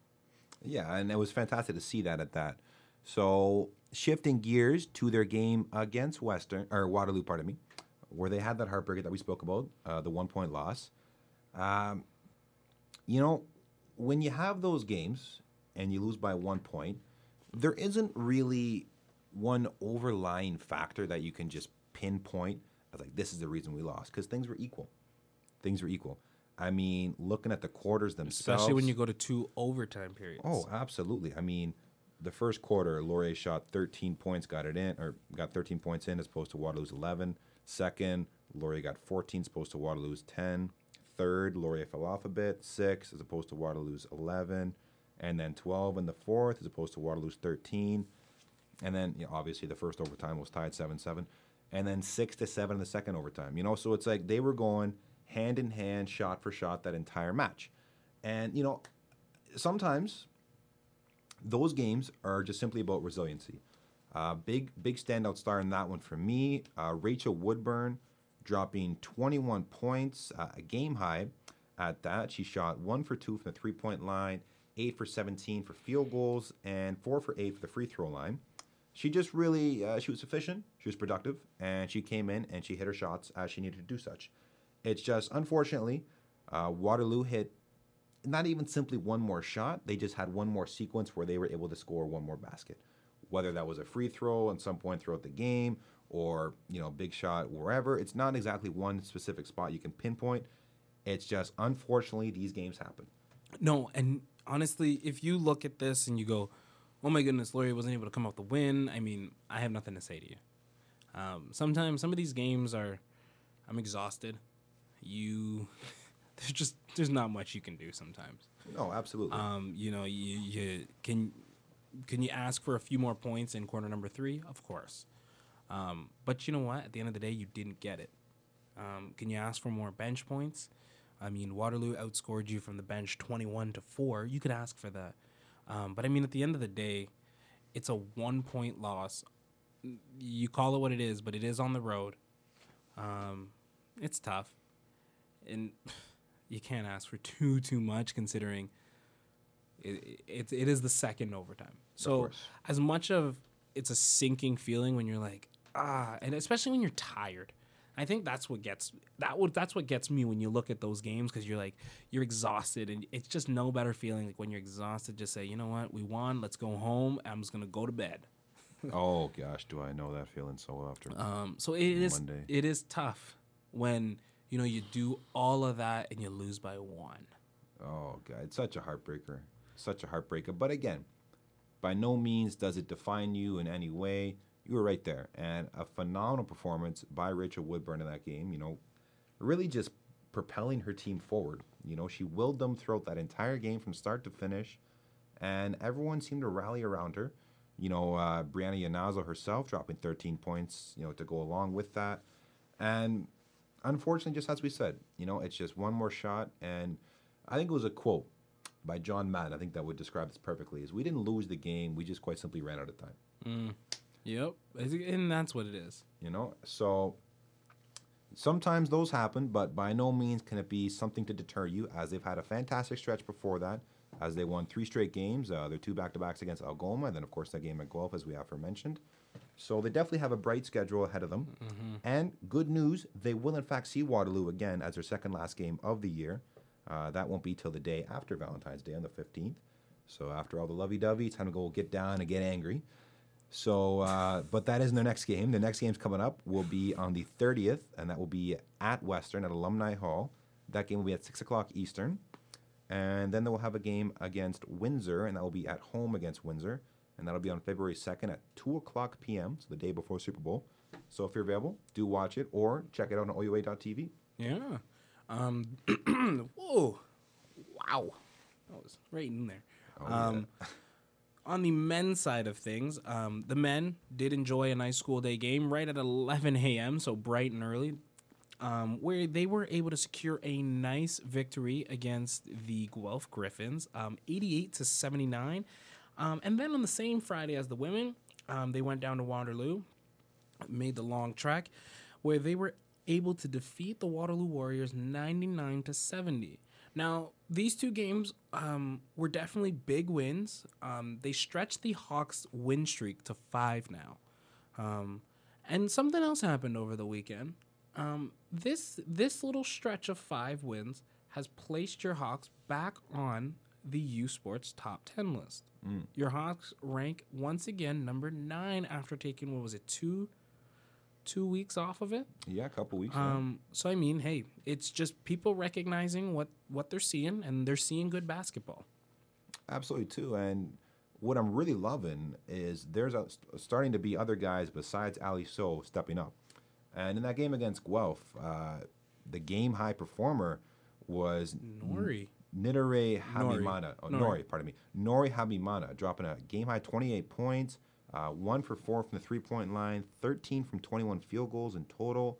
Yeah, and it was fantastic to see that at that. So shifting gears to their game against Western or Waterloo, pardon me, where they had that heartbreaker that we spoke about, uh, the one point loss. Um, you know, when you have those games and you lose by one point, there isn't really one overlying factor that you can just pinpoint as like this is the reason we lost, because things were equal. Things were equal. I mean, looking at the quarters themselves, especially when you go to two overtime periods. Oh, absolutely. I mean, the first quarter, Laurier shot thirteen points, got it in, or got thirteen points in as opposed to Waterloo's eleven. Second, Laurier got fourteen as opposed to Waterloo's ten. Third, Laurier fell off a bit, six as opposed to Waterloo's eleven. And then twelve in the fourth as opposed to Waterloo's thirteen. And then, you know, obviously, the first overtime was tied seven seven. And then six to seven in the second overtime. You know, so it's like they were going hand in hand, shot for shot, that entire match. And, you know, sometimes those games are just simply about resiliency. Uh, big, big standout star in that one for me, uh, Rachel Woodburn, dropping twenty-one points, uh, a game high at that. She shot one for two from the three-point line, eight for seventeen for field goals, and four for eight for the free throw line. She just really, uh, she was efficient, she was productive, and she came in and she hit her shots as she needed to do such. It's just, unfortunately, uh, Waterloo hit not even simply one more shot. They just had one more sequence where they were able to score one more basket. Whether that was a free throw at some point throughout the game or, you know, big shot wherever. It's not exactly one specific spot you can pinpoint. It's just, unfortunately, these games happen. No, and honestly, if you look at this and you go, oh my goodness, Laurier wasn't able to come out the win, I mean, I have nothing to say to you. Um, sometimes some of these games are, I'm exhausted. You, there's just, there's not much you can do sometimes. No, absolutely. Um, you know, you, you can, can you ask for a few more points in quarter number three? Of course. Um, but you know what? At the end of the day, you didn't get it. Um, can you ask for more bench points? I mean, Waterloo outscored you from the bench twenty-one to four. You could ask for that. Um, but I mean, at the end of the day, it's a one-point loss. You call it what it is, but it is on the road. Um, it's tough. And you can't ask for too, too much considering it, it, it is the second overtime. So as much of it's a sinking feeling when you're like, ah, and especially when you're tired. I think that's what gets that would that's what gets me when you look at those games, because you're like, you're exhausted, and it's just no better feeling like when you're exhausted, just say, you know what, we won, let's go home. I'm just gonna go to bed. Oh gosh, do I know that feeling so after um so it is Monday. It is tough when, you know, you do all of that and you lose by one. Oh god, it's such a heartbreaker, such a heartbreaker. But again, by no means does it define you in any way. You were right there, and a phenomenal performance by Rachel Woodburn in that game. You know, really just propelling her team forward. You know, she willed them throughout that entire game from start to finish, and everyone seemed to rally around her. You know, uh, Brianna Yanazo herself dropping thirteen points, you know, to go along with that. And unfortunately, just as we said, you know, it's just one more shot. And I think it was a quote by John Madden, I think that would describe this perfectly, is we didn't lose the game, we just quite simply ran out of time. Mm. Yep, and that's what it is. You know, so sometimes those happen, but by no means can it be something to deter you, as they've had a fantastic stretch before that, as they won three straight games. Uh, their two back-to-backs against Algoma, and then, of course, that game at Guelph, as we aforementioned. So they definitely have a bright schedule ahead of them. Mm-hmm. And good news, they will, in fact, see Waterloo again as their second-last game of the year. Uh, that won't be till the day after Valentine's Day on the fifteenth. So after all the lovey-dovey, it's time to go get down and get angry. So, uh, but that isn't their next game. The next game's coming up will be on the thirtieth, and that will be at Western at Alumni Hall. That game will be at six o'clock Eastern. And then they will have a game against Windsor, and that will be at home against Windsor. And that'll be on February second at two o'clock p.m., so the day before Super Bowl. So if you're available, do watch it or check it out on O U A dot T V. Yeah. Um, whoa. Wow. That was right in there. Oh, um, yeah. On the men's side of things, um, the men did enjoy a nice school day game right at eleven a.m., so bright and early, um, where they were able to secure a nice victory against the Guelph Griffins, um, eighty-eight to seventy-nine. Um, and then on the same Friday as the women, um, they went down to Waterloo, made the long trek, where they were able to defeat the Waterloo Warriors ninety-nine to seventy. Now, these two games um, were definitely big wins. Um, they stretched the Hawks' win streak to five now. Um, and something else happened over the weekend. Um, this this little stretch of five wins has placed your Hawks back on the U Sports top ten list. Mm. Your Hawks rank once again number nine after taking, what was it, two two weeks off of it? Yeah, a couple weeks. Um, so, I mean, hey, it's just people recognizing what, what they're seeing, and they're seeing good basketball. Absolutely, too. And what I'm really loving is there's a, starting to be other guys besides Ali So stepping up. And in that game against Guelph, uh, the game high performer was Nori. Nidere Habimana. Oh, Nori. Nori, pardon me. Nori Habimana, dropping a game high twenty-eight points, uh, one for four from the three-point line, thirteen from twenty-one field goals in total,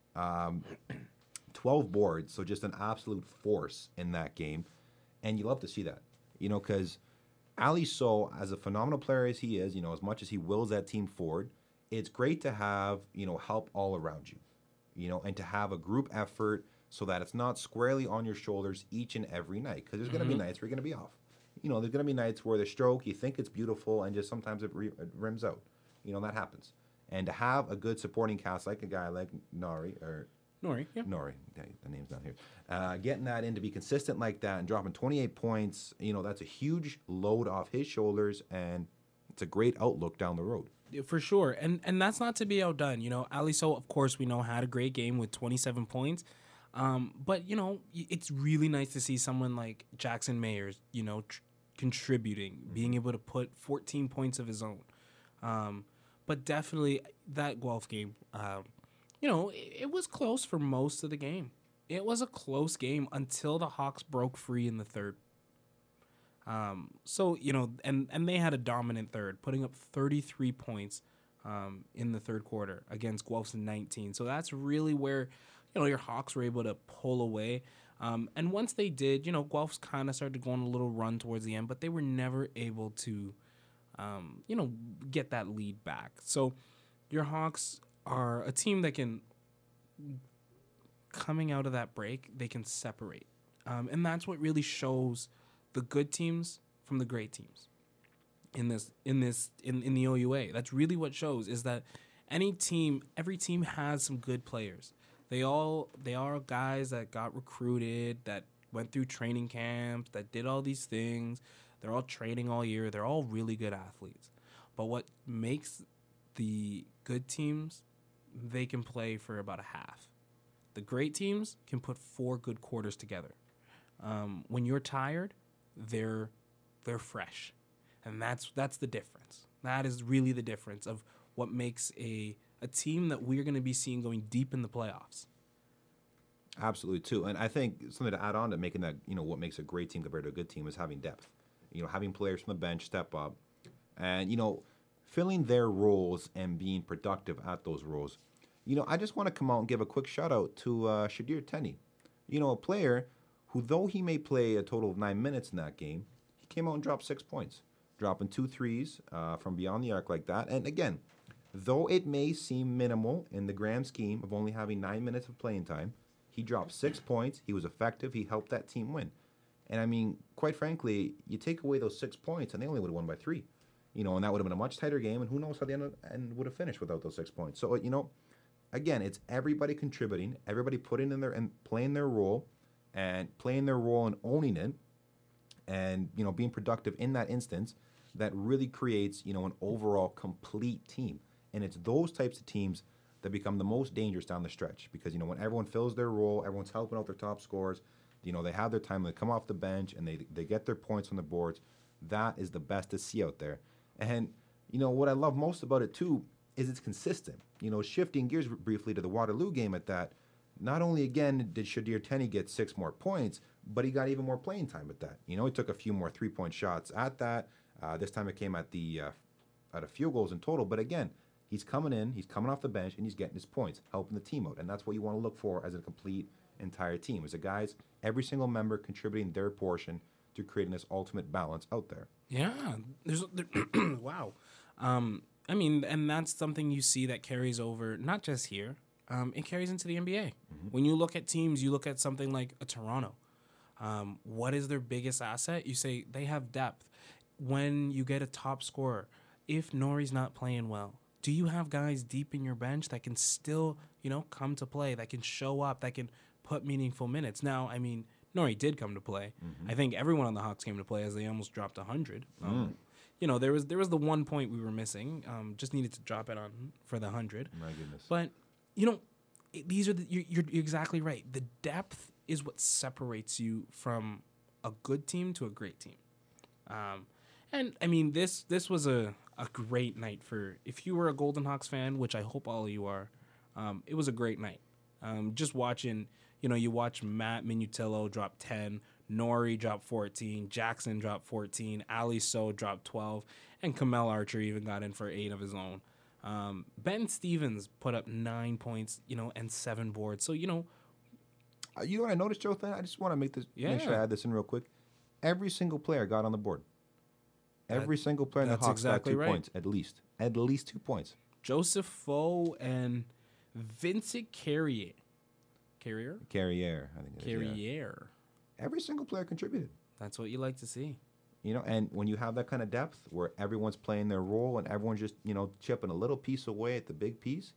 um, twelve boards, so just an absolute force in that game. And you love to see that, you know, because Ali So, as a phenomenal player as he is, you know, as much as he wills that team forward, it's great to have, you know, help all around you, you know, and to have a group effort so that it's not squarely on your shoulders each and every night. Because there's going to be nights where you're going to be off. You know, there's going to be nights where the stroke, you think it's beautiful, and just sometimes it, re- it rims out. You know, that happens. And to have a good supporting cast like a guy like Nori, or Nori, yeah. Nori, okay, the name's down here. Uh, getting that in to be consistent like that and dropping twenty-eight points, you know, that's a huge load off his shoulders, and it's a great outlook down the road. For sure. And and that's not to be outdone. You know, Ali So, of course, we know, had a great game with twenty-seven points. Um, but, you know, it's really nice to see someone like Jackson Mayers, you know, tr- contributing, being able to put fourteen points of his own. Um, but definitely that Guelph game, um, you know, it, it was close for most of the game. It was a close game until the Hawks broke free in the third. Um, so, you know, and, and they had a dominant third, putting up thirty-three points um, in the third quarter against Guelph's nineteen. So that's really where, you know, your Hawks were able to pull away. Um, and once they did, you know, Guelph's kind of started going a little run towards the end, but they were never able to, um, you know, get that lead back. So your Hawks are a team that can, coming out of that break, they can separate. Um, and that's what really shows the good teams from the great teams in this in this in, in the O U A. That's really what shows, is that any team, every team has some good players. They all they are guys that got recruited, that went through training camps, that did all these things. They're all training all year. They're all really good athletes. But what makes the good teams, they can play for about a half. The great teams can put four good quarters together. Um, when you're tired, they're they're fresh, and that's that's the difference. That is really the difference of what makes a a team that we're going to be seeing going deep in the playoffs. Absolutely, too. And I think something to add on to making that, you know, what makes a great team compared to a good team is having depth. You know, having players from the bench step up and, you know, filling their roles and being productive at those roles. You know, I just want to come out and give a quick shout out to uh, Shadir Tenney. You know, a player who, though he may play a total of nine minutes in that game, he came out and dropped six points, dropping two threes uh, from beyond the arc like that. And again, though it may seem minimal in the grand scheme of only having nine minutes of playing time, he dropped six points. He was effective. He helped that team win. And I mean, quite frankly, you take away those six points, and they only would have won by three. You know, and that would have been a much tighter game, and who knows how the end, end would have finished without those six points. So, you know, again, it's everybody contributing, everybody putting in their and playing their role, and playing their role and owning it, and, you know, being productive in that instance. that really creates, you know, an overall complete team. And it's those types of teams that become the most dangerous down the stretch because, you know, when everyone fills their role, everyone's helping out their top scorers, you know, they have their time, they come off the bench and they, they get their points on the boards. That is the best to see out there. And, you know, what I love most about it, too, is it's consistent. You know, shifting gears briefly to the Waterloo game at that, not only, again, did Shadir Tenney get six more points, but he got even more playing time at that. You know, he took a few more three-point shots at that. Uh, this time it came at the uh, at a field goals in total. But again, he's coming in, he's coming off the bench, and he's getting his points, helping the team out. And that's what you want to look for as a complete entire team. As a guys, every single member contributing their portion to creating this ultimate balance out there. Yeah, there's there, wow. Um, I mean, and that's something you see that carries over not just here. Um, it carries into the N B A. Mm-hmm. When you look at teams, you look at something like a Toronto. Um, what is their biggest asset? You say they have depth. When you get a top scorer, if Nori's not playing well, do you have guys deep in your bench that can still, you know, come to play, that can show up, that can put meaningful minutes? Now, I mean, Nori did come to play. Mm-hmm. I think everyone on the Hawks came to play as they almost dropped one hundred. Mm. Um, you know, there was there was the one point we were missing. Um, just needed to drop it on for the one hundred. My goodness. But, you know, it, these are the, you're, you're exactly right. The depth is what separates you from a good team to a great team. Um, and, I mean, this this was a, a great night for, if you were a Golden Hawks fan, which I hope all of you are, um, it was a great night. Um, just watching, you know, you watch Matt Minutillo drop ten, Nori drop fourteen, Jackson drop fourteen, Ali So drop twelve, and Kamel Archer even got in for eight of his own. Um, Ben Stevens put up nine points, you know, and seven boards. So, you know. Uh, you know what I noticed, Joe? I just want to make this, Yeah. make sure I add this in real quick. Every single player got on the board. Every That- single player in the that's Hawks exactly got two right. points, at least. At least two points. Joseph Foe and Vincent Carrier. Carrier? Carrier, I think. it is, yeah. Carrier. Every single player contributed. That's what you like to see. You know, and when you have that kind of depth where everyone's playing their role and everyone's just, you know, chipping a little piece away at the big piece,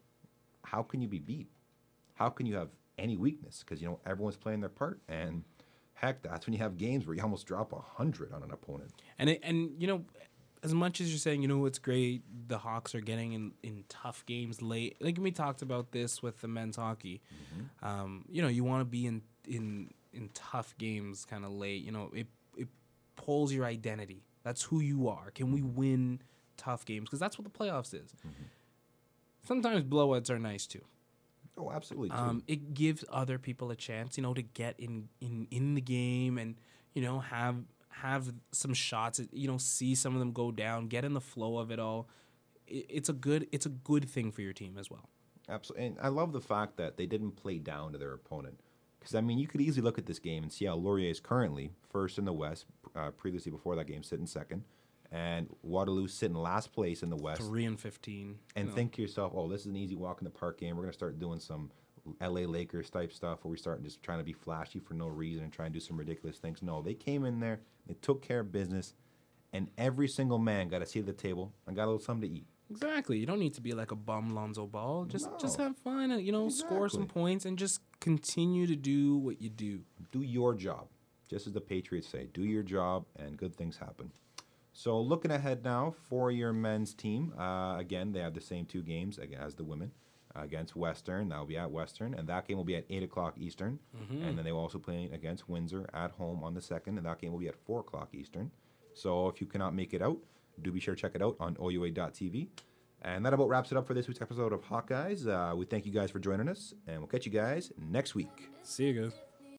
how can you be beat? How can you have any weakness? Because, you know, everyone's playing their part. And heck, that's when you have games where you almost drop one hundred on an opponent. And, it, and you know, as much as you're saying, you know, it's great, the Hawks are getting in, in tough games late. Like we talked about this with the men's hockey. Mm-hmm. Um, you know, you want to be in, in, in tough games kind of late. You know, it, it pulls your identity. That's who you are. Can we win tough games? Because that's what the playoffs is. Mm-hmm. Sometimes blowouts are nice too. Oh, absolutely. Too. Um, it gives other people a chance, you know, to get in, in, in the game and, you know, have have some shots, you know, see some of them go down, get in the flow of it all. It, it's a good it's a good thing for your team as well. Absolutely. And I love the fact that they didn't play down to their opponent. Because, I mean, you could easily look at this game and see how Laurier is currently first in the West, uh, previously before that game sitting second, and Waterloo sitting last place in the West. Three and fifteen. And you know. think to yourself, oh, this is an easy walk in the park game. We're going to start doing some L A Lakers type stuff where we start just trying to be flashy for no reason and try and do some ridiculous things. No, they came in there, they took care of business, and every single man got a seat at the table and got a little something to eat. Exactly. You don't need to be like a bum Lonzo Ball. Just No. just have fun and, you know, score some Exactly. points and just continue to do what you do. Do your job. Just as the Patriots say, do your job and good things happen. So looking ahead now for your men's team, uh, again, they have the same two games again, as the women uh, against Western. That will be at Western, and that game will be at eight o'clock Eastern. Mm-hmm. And then they will also play against Windsor at home on the second, and that game will be at four o'clock Eastern. So if you cannot make it out, do be sure to check it out on O U A dot T V. And that about wraps it up for this week's episode of Hawkeyes. Uh, we thank you guys for joining us, and we'll catch you guys next week. See you guys.